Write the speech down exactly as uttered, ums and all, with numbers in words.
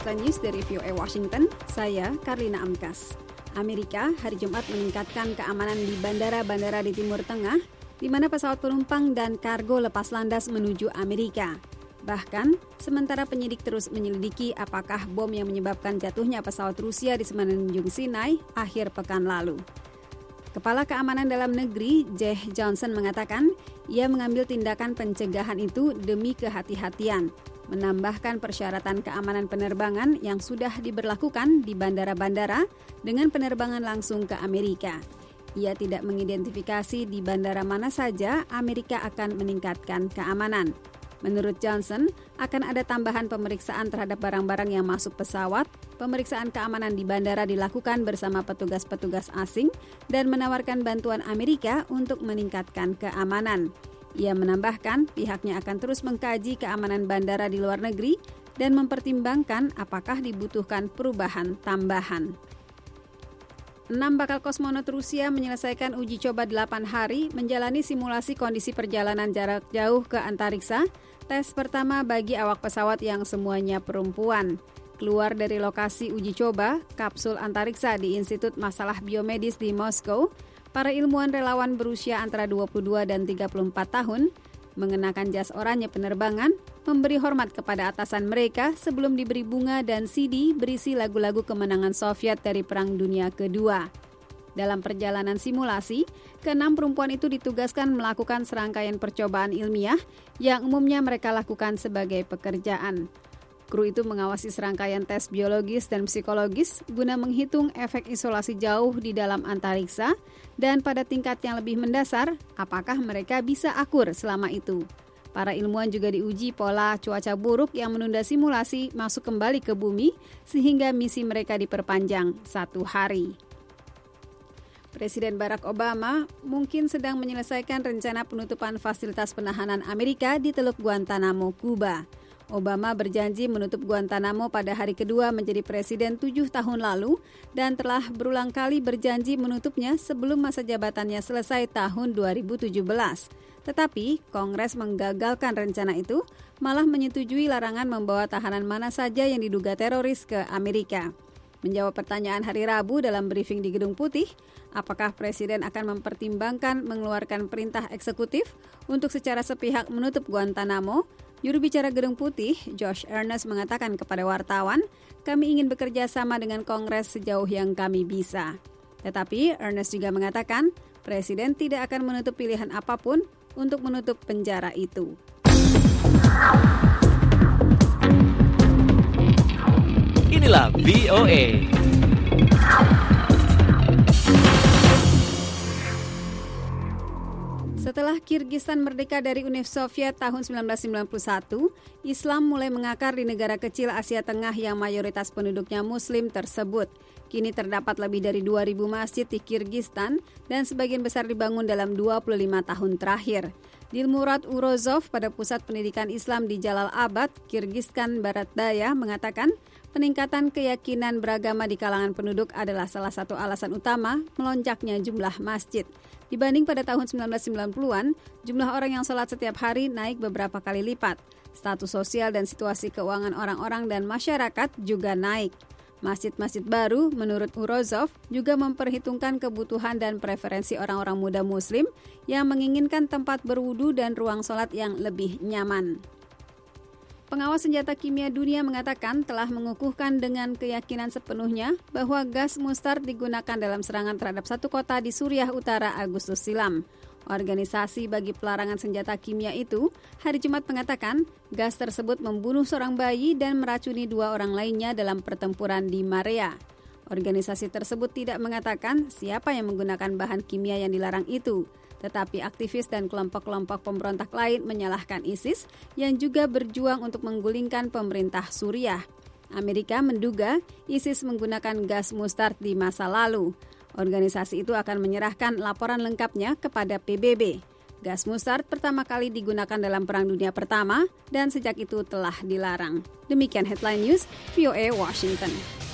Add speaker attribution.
Speaker 1: Headline News dari V O A Washington, saya Karlina Amkas. Amerika hari Jumat meningkatkan keamanan di bandara-bandara di Timur Tengah, di mana pesawat penumpang dan kargo lepas landas menuju Amerika. Bahkan, sementara penyidik terus menyelidiki apakah bom yang menyebabkan jatuhnya pesawat Rusia di Semenanjung Sinai akhir pekan lalu. Kepala Keamanan Dalam Negeri, Jeh Johnson mengatakan, ia mengambil tindakan pencegahan itu demi kehati-hatian, menambahkan persyaratan keamanan penerbangan yang sudah diberlakukan di bandara-bandara dengan penerbangan langsung ke Amerika. Ia tidak mengidentifikasi di bandara mana saja Amerika akan meningkatkan keamanan. Menurut Johnson, akan ada tambahan pemeriksaan terhadap barang-barang yang masuk pesawat. Pemeriksaan keamanan di bandara dilakukan bersama petugas-petugas asing dan menawarkan bantuan Amerika untuk meningkatkan keamanan. Ia menambahkan pihaknya akan terus mengkaji keamanan bandara di luar negeri dan mempertimbangkan apakah dibutuhkan perubahan tambahan. Enam bakal kosmonot Rusia menyelesaikan uji coba delapan hari menjalani simulasi kondisi perjalanan jarak jauh ke antariksa, tes pertama bagi awak pesawat yang semuanya perempuan. Keluar dari lokasi uji coba, kapsul antariksa di Institut Masalah Biomedis di Moskow, para ilmuwan relawan berusia antara dua puluh dua dan tiga puluh empat tahun mengenakan jas oranye penerbangan, memberi hormat kepada atasan mereka sebelum diberi bunga dan C D berisi lagu-lagu kemenangan Soviet dari Perang Dunia Kedua. Dalam perjalanan simulasi, keenam perempuan itu ditugaskan melakukan serangkaian percobaan ilmiah yang umumnya mereka lakukan sebagai pekerjaan. Kru itu mengawasi serangkaian tes biologis dan psikologis guna menghitung efek isolasi jauh di dalam antariksa dan pada tingkat yang lebih mendasar, apakah mereka bisa akur selama itu. Para ilmuwan juga diuji pola cuaca buruk yang menunda simulasi masuk kembali ke bumi sehingga misi mereka diperpanjang satu hari. Presiden Barack Obama mungkin sedang menyelesaikan rencana penutupan fasilitas penahanan Amerika di Teluk Guantanamo, Kuba. Obama berjanji menutup Guantanamo pada hari kedua menjadi presiden tujuh tahun lalu dan telah berulang kali berjanji menutupnya sebelum masa jabatannya selesai tahun dua ribu tujuh belas. Tetapi, Kongres menggagalkan rencana itu, malah menyetujui larangan membawa tahanan mana saja yang diduga teroris ke Amerika. Menjawab pertanyaan hari Rabu dalam briefing di Gedung Putih, apakah Presiden akan mempertimbangkan mengeluarkan perintah eksekutif untuk secara sepihak menutup Guantanamo, juru bicara Gedung Putih, Josh Earnest mengatakan kepada wartawan, kami ingin bekerja sama dengan Kongres sejauh yang kami bisa. Tetapi Earnest juga mengatakan, Presiden tidak akan menutup pilihan apapun untuk menutup penjara itu.
Speaker 2: Inilah V O A.
Speaker 1: Setelah Kirgistan merdeka dari Uni Soviet tahun sembilan belas sembilan puluh satu, Islam mulai mengakar di negara kecil Asia Tengah yang mayoritas penduduknya Muslim tersebut. Kini terdapat lebih dari dua ribu masjid di Kirgistan dan sebagian besar dibangun dalam dua puluh lima tahun terakhir. Dilmurad Urozov pada Pusat Pendidikan Islam di Jalalabad, Kirgistan Barat Daya mengatakan peningkatan keyakinan beragama di kalangan penduduk adalah salah satu alasan utama melonjaknya jumlah masjid. Dibanding pada tahun sembilan belas sembilan puluhan, jumlah orang yang sholat setiap hari naik beberapa kali lipat. Status sosial dan situasi keuangan orang-orang dan masyarakat juga naik. Masjid-masjid baru, menurut Urozov, juga memperhitungkan kebutuhan dan preferensi orang-orang muda Muslim yang menginginkan tempat berwudu dan ruang sholat yang lebih nyaman. Pengawas senjata kimia dunia mengatakan telah mengukuhkan dengan keyakinan sepenuhnya bahwa gas mustard digunakan dalam serangan terhadap satu kota di Suriah Utara Agustus silam. Organisasi bagi pelarangan senjata kimia itu hari Jumat mengatakan gas tersebut membunuh seorang bayi dan meracuni dua orang lainnya dalam pertempuran di Marea. Organisasi tersebut tidak mengatakan siapa yang menggunakan bahan kimia yang dilarang itu. Tetapi aktivis dan kelompok-kelompok pemberontak lain menyalahkan ISIS yang juga berjuang untuk menggulingkan pemerintah Suriah. Amerika menduga ISIS menggunakan gas mustard di masa lalu. Organisasi itu akan menyerahkan laporan lengkapnya kepada P B B. Gas mustard pertama kali digunakan dalam Perang Dunia Pertama dan sejak itu telah dilarang. Demikian Headline News, V O A Washington.